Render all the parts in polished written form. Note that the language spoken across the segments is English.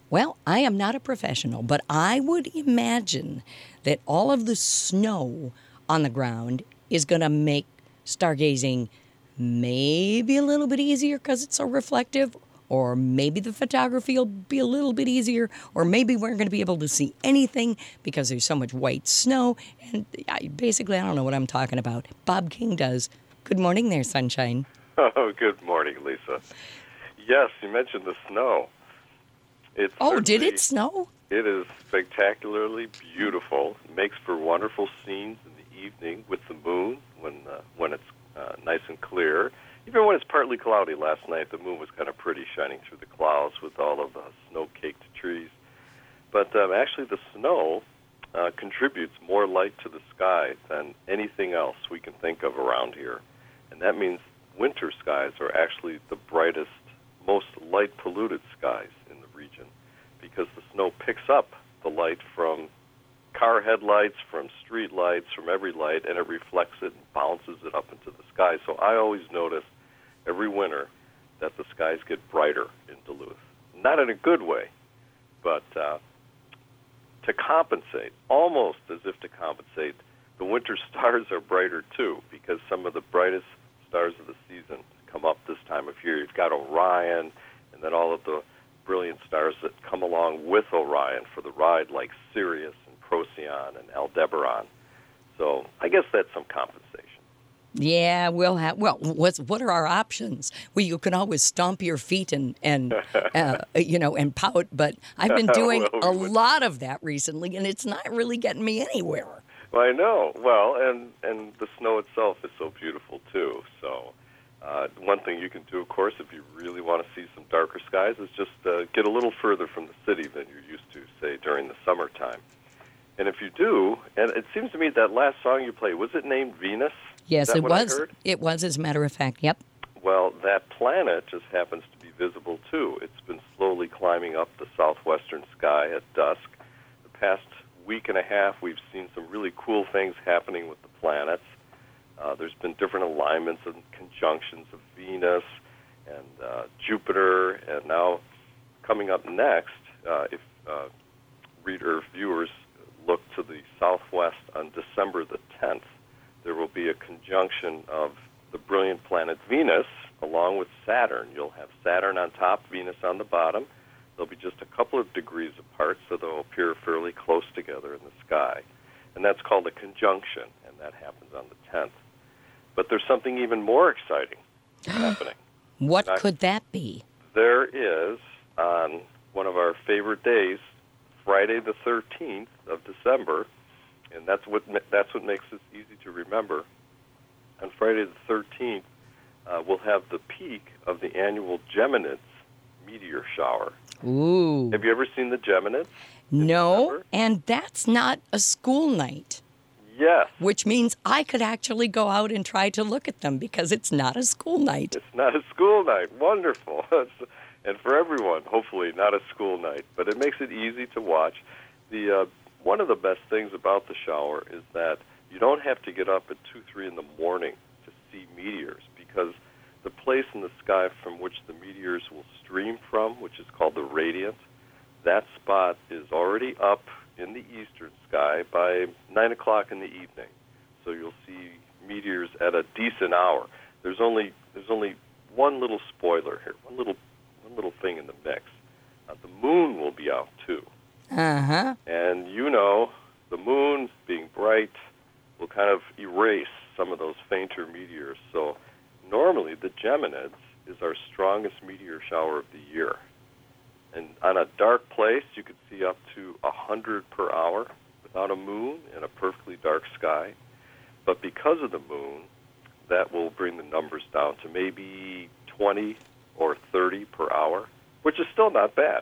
Well, I am not a professional, but I would imagine that all of the snow on the ground is going to make stargazing maybe a little bit easier because it's so reflective, or maybe the photography will be a little bit easier, or maybe we're going to be able to see anything because there's so much white snow. And basically, I don't know what I'm talking about. Bob King does. Good morning there, sunshine. Oh, good morning, Lisa. Yes, you mentioned the snow. Did it snow? It is spectacularly beautiful. It makes for wonderful scenes in the evening with the moon when it's nice and clear. Even when it's partly cloudy last night, the moon was kind of pretty, shining through the clouds with all of the snow-caked trees. But actually, the snow contributes more light to the sky than anything else we can think of around here. And that means winter skies are actually the brightest, most light-polluted skies in the region, because the snow picks up the light from car headlights, from street lights, from every light, and it reflects it and bounces it up into the sky. So I always notice every winter that the skies get brighter in Duluth. Not in a good way, but to compensate, almost as if to compensate, the winter stars are brighter too, because some of the brightest stars of the season come up this time of year. You've got Orion, and then all of the brilliant stars that come along with Orion for the ride, like Sirius and Procyon and Aldebaran. So I guess that's some compensation. Yeah, we'll have. Well, what are our options? Well, you can always stomp your feet and and pout. But I've been doing a lot of that recently, and it's not really getting me anywhere. Well, I know. Well, and the snow itself is so beautiful too. So one thing you can do, of course, if you really want to see some darker skies, is just get a little further from the city than you're used to, say, during the summertime. And if you do, and it seems to me that last song you played, was it named Venus? Yes, it was. It was, as a matter of fact, yep. Well, that planet just happens to be visible, too. It's been slowly climbing up the southwestern sky at dusk. The past week and a half, we've seen some really cool things happening with the planets. There's been different alignments and conjunctions of Venus and Jupiter, and now coming up next, if viewers look to the southwest on December the 10th, there will be a conjunction of the brilliant planet Venus along with Saturn. You'll have Saturn on top, Venus on the bottom. They'll be just a couple of degrees apart, so they'll appear fairly close together in the sky. And that's called a conjunction, and that happens on the 10th. But there's something even more exciting happening. What could that be? There is, on one of our favorite days, Friday the 13th of December, and that's what makes this easy to remember. On Friday the 13th, we'll have the peak of the annual Geminids meteor shower. Ooh. Have you ever seen the Geminids? No, and that's not a school night. Yes. Which means I could actually go out and try to look at them because it's not a school night. It's not a school night. Wonderful. And for everyone, hopefully not a school night. But it makes it easy to watch. One of the best things about the shower is that you don't have to get up at 2, 3 in the morning to see meteors, because the place in the sky from which the meteors will stream from, which is called the radiant, that spot is already up in the eastern sky by 9 o'clock in the evening. So you'll see meteors at a decent hour. There's only one little spoiler here, one little thing in the mix. The moon will be out too. Uh-huh. And the moon being bright will kind of erase some of those fainter meteors. So normally the Geminids is our strongest meteor shower of the year. And on a dark place, you could see up to 100 per hour without a moon in a perfectly dark sky. But because of the moon, that will bring the numbers down to maybe 20 or 30 per hour, which is still not bad.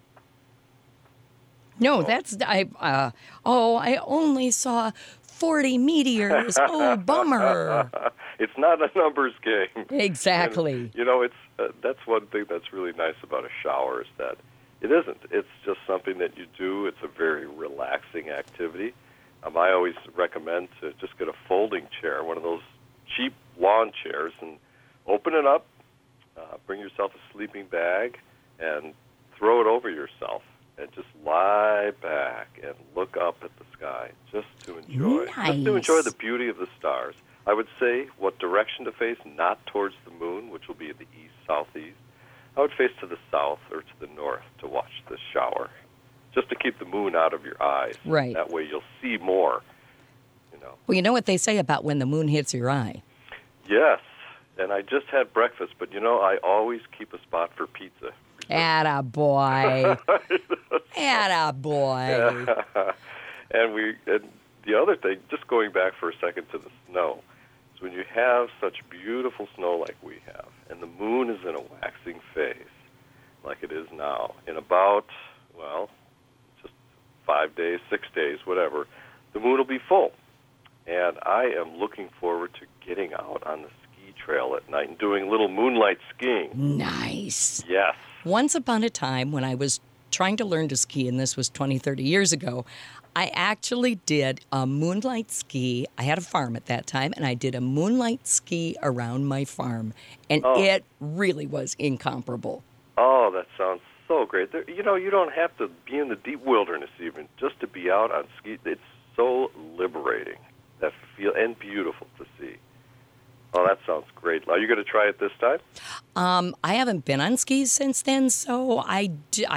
No, I only saw 40 meteors. Oh, bummer. It's not a numbers game. Exactly. And, that's one thing that's really nice about a shower, is that it isn't. It's just something that you do. It's a very relaxing activity. I always recommend to just get a folding chair, one of those cheap lawn chairs, and open it up, bring yourself a sleeping bag, and throw it over yourself and just lie back and look up at the sky just to enjoy. Nice. Just to enjoy the beauty of the stars. I would say what direction to face, not towards the moon, which will be the east, southeast. I would face to the south or to the north to watch the shower, just to keep the moon out of your eyes. Right. That way you'll see more, Well, you know what they say about when the moon hits your eye? Yes, and I just had breakfast, but I always keep a spot for pizza. Attaboy. Attaboy. And the other thing, just going back for a second to the snow, is when you have such beautiful snow like we have, and the moon is in a waxing phase, like it is now, in about, just 5 days, 6 days, whatever, the moon will be full. And I am looking forward to getting out on the ski trail at night and doing a little moonlight skiing. Nice. Yes. Once upon a time when I was trying to learn to ski, and this was 20, 30 years ago, I actually did a moonlight ski. I had a farm at that time, and I did a moonlight ski around my farm, and it really was incomparable. Oh, that sounds so great. You don't have to be in the deep wilderness even just to be out on ski. It's so liberating, that feel, and beautiful to see. Oh, that sounds great. Are you going to try it this time? I haven't been on skis since then, so Well, I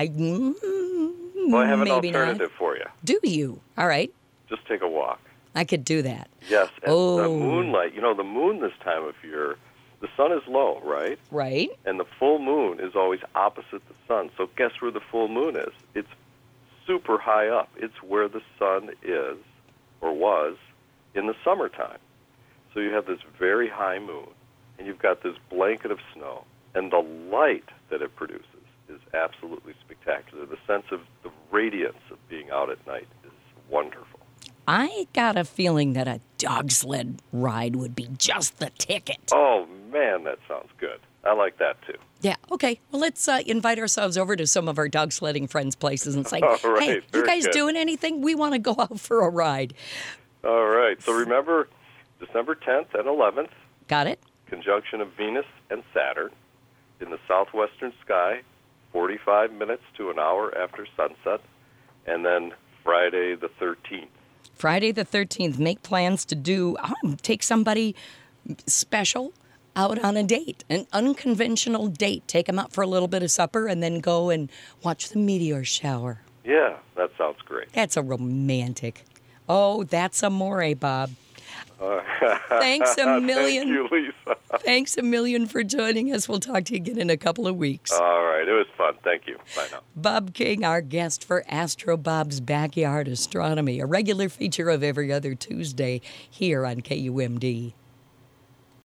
have an maybe alternative for you. Do you? All right. Just take a walk. I could do that. Yes, and the moonlight, the moon this time of year, the sun is low, right? Right. And the full moon is always opposite the sun. So guess where the full moon is? It's super high up. It's where the sun is, or was, in the summertime. So you have this very high moon, and you've got this blanket of snow, and the light that it produces is absolutely spectacular. The sense of the radiance of being out at night is wonderful. I got a feeling that a dog sled ride would be just the ticket. Oh, man, that sounds good. I like that, too. Yeah, okay. Well, let's invite ourselves over to some of our dog sledding friends' places and say, All right, hey, you very guys good. doing anything? We want to go out for a ride. All right. So remember, December 10th and 11th, Got it? conjunction of Venus and Saturn in the southwestern sky, 45 minutes to an hour after sunset, and then Friday the 13th. Friday the 13th, make plans to take somebody special out on a date, an unconventional date. Take them out for a little bit of supper and then go and watch the meteor shower. Yeah, that sounds great. That's a romantic. Oh, that's amore, Bob. Thanks a million. Thank you, Lisa. Thanks a million for joining us. We'll talk to you again in a couple of weeks. All right, it was fun. Thank you. Bye now. Bob King, our guest for Astro Bob's Backyard Astronomy, a regular feature of every other Tuesday here on KUMD.